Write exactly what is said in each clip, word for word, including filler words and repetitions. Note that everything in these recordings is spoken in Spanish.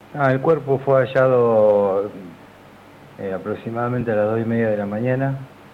Ah, el cuerpo fue hallado eh, aproximadamente a las dos y media de la mañana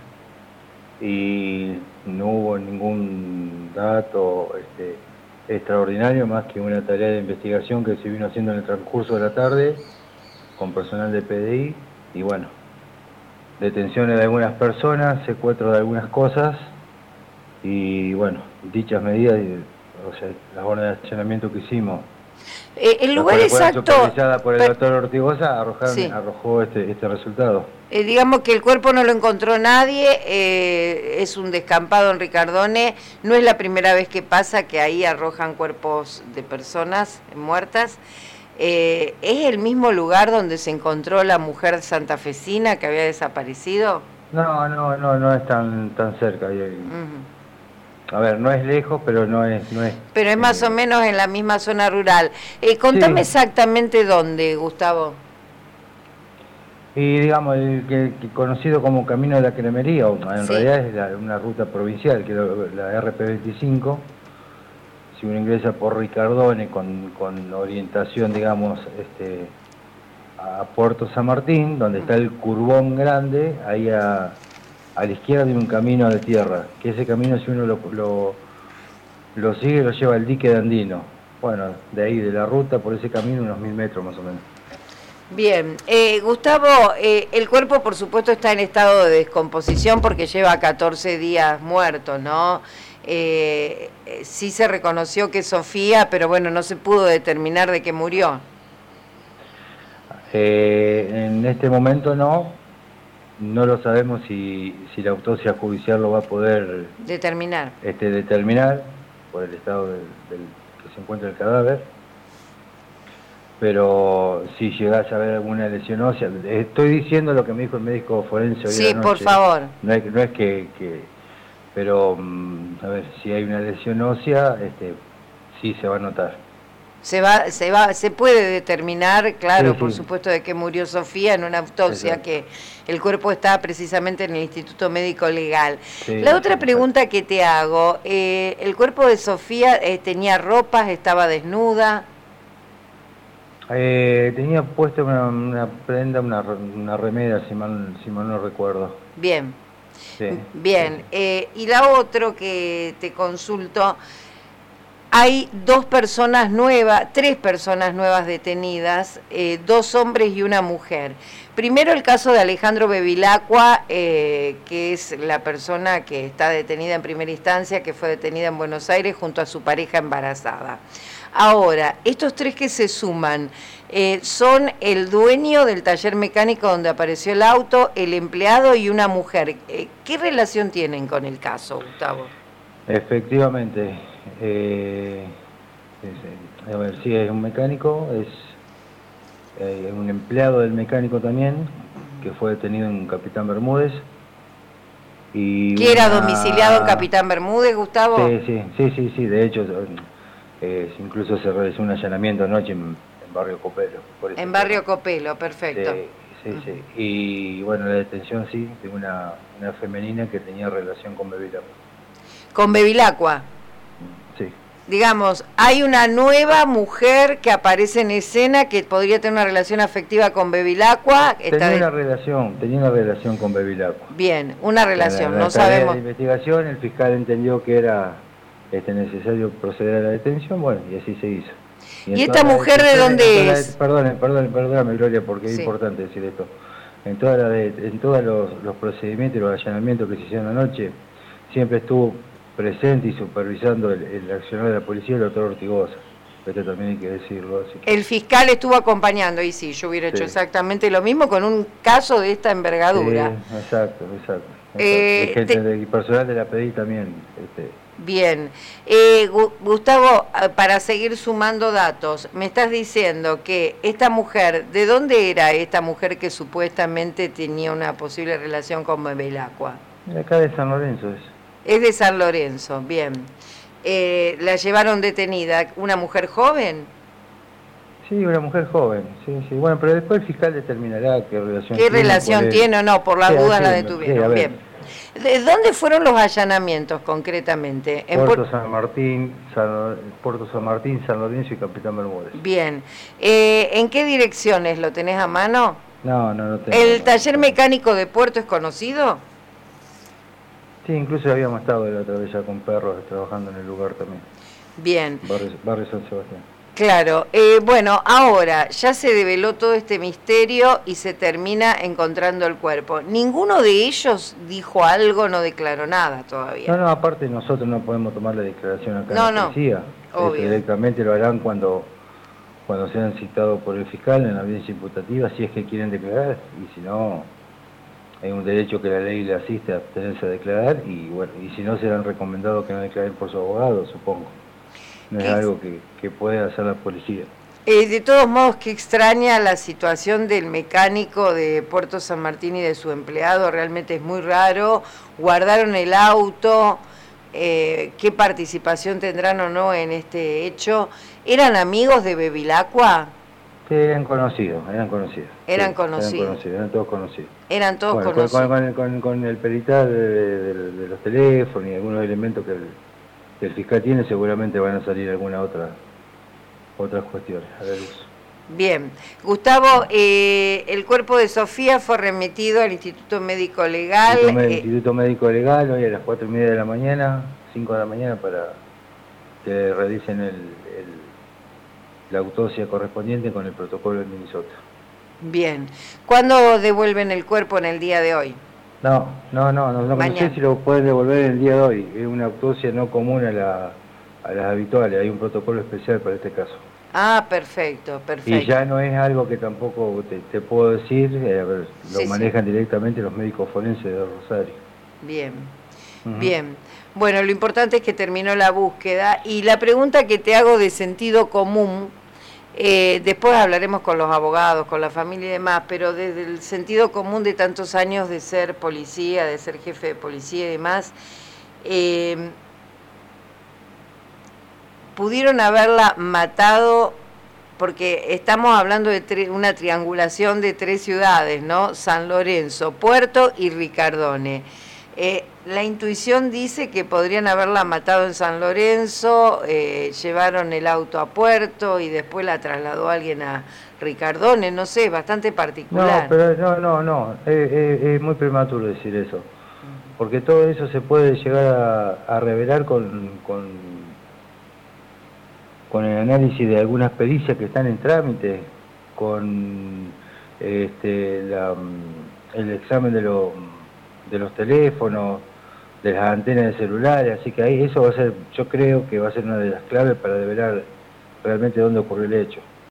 y no hubo ningún dato este, extraordinario más que una tarea de investigación que se vino haciendo en el transcurso de la tarde con personal de P D I y bueno, detenciones de algunas personas, secuestro de algunas cosas y bueno, dichas medidas, o sea, las órdenes de allanamiento que hicimos, Eh, el las lugar cuales fueron exacto, supervisadas por el per, doctor Ortigosa, arrojaron, sí. arrojó este, este resultado. Eh, digamos que el cuerpo no lo encontró nadie, eh, es un descampado en Ricardone, no es la primera vez que pasa que ahí arrojan cuerpos de personas muertas. Eh, ¿Es el mismo lugar donde se encontró la mujer santafesina que había desaparecido? No, no, no, no es tan tan cerca. Uh-huh. A ver, no es lejos, pero no es... No es pero es más eh... o menos en la misma zona rural. Eh, contame sí. exactamente dónde, Gustavo. Y digamos, el que, que conocido como Camino de la Cremería, en sí. realidad es la, una ruta provincial, que es la, la R P veinticinco, si uno ingresa por Ricardone con, con orientación, digamos, este, a Puerto San Martín, donde está el Curbón Grande, ahí a, a la izquierda hay un camino de tierra, que ese camino si uno lo, lo, lo sigue lo lleva al dique de Andino. Bueno, de ahí, de la ruta, por ese camino, unos mil metros más o menos. Bien, eh, Gustavo, eh, el cuerpo por supuesto está en estado de descomposición porque lleva catorce días muerto, ¿no? Eh, sí se reconoció que Sofía, pero bueno, no se pudo determinar de qué murió. Eh, en este momento no, no lo sabemos si, si la autopsia judicial lo va a poder determinar, este, determinar por el estado del, del que se encuentra el cadáver. Pero si llegás a ver alguna lesión ósea, estoy diciendo lo que me dijo el médico forense hoy sí, de la noche. por favor. No es, no es que, que, pero a ver, si hay una lesión ósea, este, sí se va a notar. Se va, se va, se puede determinar, claro, sí, por sí. supuesto, de que murió Sofía en una autopsia, exacto. Que el cuerpo está precisamente en el Instituto Médico Legal. Sí, la otra sí, pregunta exacto. que te hago, eh, ¿el cuerpo de Sofía eh, tenía ropas, estaba desnuda? Eh, tenía puesta una, una prenda, una, una remera, si mal, si mal no recuerdo. Bien, sí, bien. Sí. Eh, y la otra que te consulto, hay dos personas nuevas, tres personas nuevas detenidas, eh, dos hombres y una mujer. Primero el caso de Alejandro Bevilacqua, eh, que es la persona que está detenida en primera instancia, que fue detenida en Buenos Aires junto a su pareja embarazada. Ahora, estos tres que se suman, eh, son el dueño del taller mecánico donde apareció el auto, el empleado y una mujer. Eh, ¿Qué relación tienen con el caso, Gustavo? Efectivamente. Eh, es, a ver, sí, es un mecánico, es eh, un empleado del mecánico también, que fue detenido en Capitán Bermúdez. Y ¿Que era una... domiciliado en Capitán Bermúdez, Gustavo? Sí, sí, sí, sí, sí, de hecho... Eh, incluso se realizó un allanamiento anoche en, en Barrio Copelo. Por en Barrio tema. Copelo, perfecto. Sí, sí, uh-huh. sí. Y bueno, la detención sí, de una, una femenina que tenía relación con Bevilacqua. ¿Con Bevilacqua? Sí. Digamos, hay una nueva mujer que aparece en escena que podría tener una relación afectiva con Bevilacqua. Tenía de... una relación, tenía una relación con Bevilacqua. Bien, una relación, la, la no sabemos. De investigación, el fiscal entendió que era este necesario proceder a la detención, bueno, y así se hizo. ¿Y, ¿Y esta mujer de dónde es? Perdón, perdón, perdóname, Gloria, porque sí. Es importante decir esto. En toda la de, en todos los, los procedimientos y los allanamientos que se hicieron anoche, siempre estuvo presente y supervisando el, el accionar de la policía el doctor Ortigosa. Esto también hay que decirlo. Así que... El fiscal estuvo acompañando, y sí, yo hubiera hecho sí. exactamente lo mismo con un caso de esta envergadura. Sí, exacto, exacto. exacto. Eh, y gente te... de, y personal de la P D I también. Este, Bien, eh, Gustavo, para seguir sumando datos, me estás diciendo que esta mujer, ¿de dónde era esta mujer que supuestamente tenía una posible relación con Bevilacqua? De acá de San Lorenzo es. Es de San Lorenzo, bien. Eh, ¿La llevaron detenida? ¿Una mujer joven? Sí, una mujer joven, sí, sí. Bueno, pero después el fiscal determinará qué relación ¿Qué tiene. relación tiene o no? Por las sí, dudas sí, la detuvieron, sí, bien. ¿De dónde fueron los allanamientos concretamente? En Puerto San Martín, San, Puerto San Martín, San Lorenzo y Capitán Bermúdez. Bien. Eh, ¿En qué direcciones? ¿Lo tenés a mano? No, no, no tengo. ¿El no, taller no. mecánico de Puerto es conocido? Sí, incluso habíamos estado la otra vez ya con perros trabajando en el lugar también. Bien. Barrio, barrio San Sebastián. Claro, eh, bueno, ahora ya se develó todo este misterio y se termina encontrando el cuerpo. ¿Ninguno de ellos dijo algo, no declaró nada todavía? No, no, aparte nosotros no podemos tomar la declaración acá no, en la no, policía. obvio. Este, directamente lo harán cuando, cuando sean citados por el fiscal en la audiencia imputativa, si es que quieren declarar, y si no, hay un derecho que la ley le asiste a abstenerse a declarar, y bueno, y si no serán recomendados que no declaren por su abogado, supongo. No es algo que, que puede hacer la policía. Eh, de todos modos, qué extraña la situación del mecánico de Puerto San Martín y de su empleado, realmente es muy raro. Guardaron el auto, eh, qué participación tendrán o no en este hecho. ¿Eran amigos de Bevilacqua? Sí, eran conocidos, eran conocidos. Eran sí, conocidos. Eran conocidos, eran todos conocidos. Eran todos bueno, conocidos. Con, con, con, con el perital de, de, de los teléfonos y algunos elementos que el, que el fiscal tiene, seguramente van a salir alguna otra otras cuestiones a la luz. Bien. Gustavo, eh, el cuerpo de Sofía fue remitido al Instituto Médico Legal. Instituto, eh, Instituto Médico Legal, hoy a las cuatro y media de la mañana, cinco de la mañana, para que realicen el, el, la autopsia correspondiente con el protocolo de Minnesota. Bien. ¿Cuándo devuelven el cuerpo en el día de hoy? No, no, no, no, no, no sé si lo pueden devolver en el día de hoy. Es una autopsia no común a, la, a las habituales, hay un protocolo especial para este caso. Ah, perfecto, perfecto. Y ya no es algo que tampoco te, te puedo decir, eh, a ver, lo sí, manejan sí. directamente los médicos forenses de Rosario. Bien, uh-huh. bien. Bueno, lo importante es que terminó la búsqueda y la pregunta que te hago de sentido común, eh, después hablaremos con los abogados, con la familia y demás, pero desde el sentido común de tantos años de ser policía, de ser jefe de policía y demás, eh, pudieron haberla matado, porque estamos hablando de tri- una triangulación de tres ciudades, ¿no? San Lorenzo, Puerto y Ricardone. Eh, la intuición dice que podrían haberla matado en San Lorenzo, eh, llevaron el auto a Puerto y después la trasladó alguien a Ricardone, no sé, bastante particular. No, pero no, no, no, es, es, es muy prematuro decir eso, porque todo eso se puede llegar a, a revelar con, con, con el análisis de algunas pericias que están en trámite, con este, la, el examen de los... de los teléfonos, de las antenas de celulares, así que ahí eso va a ser, yo creo que va a ser una de las claves para develar realmente dónde ocurrió el hecho.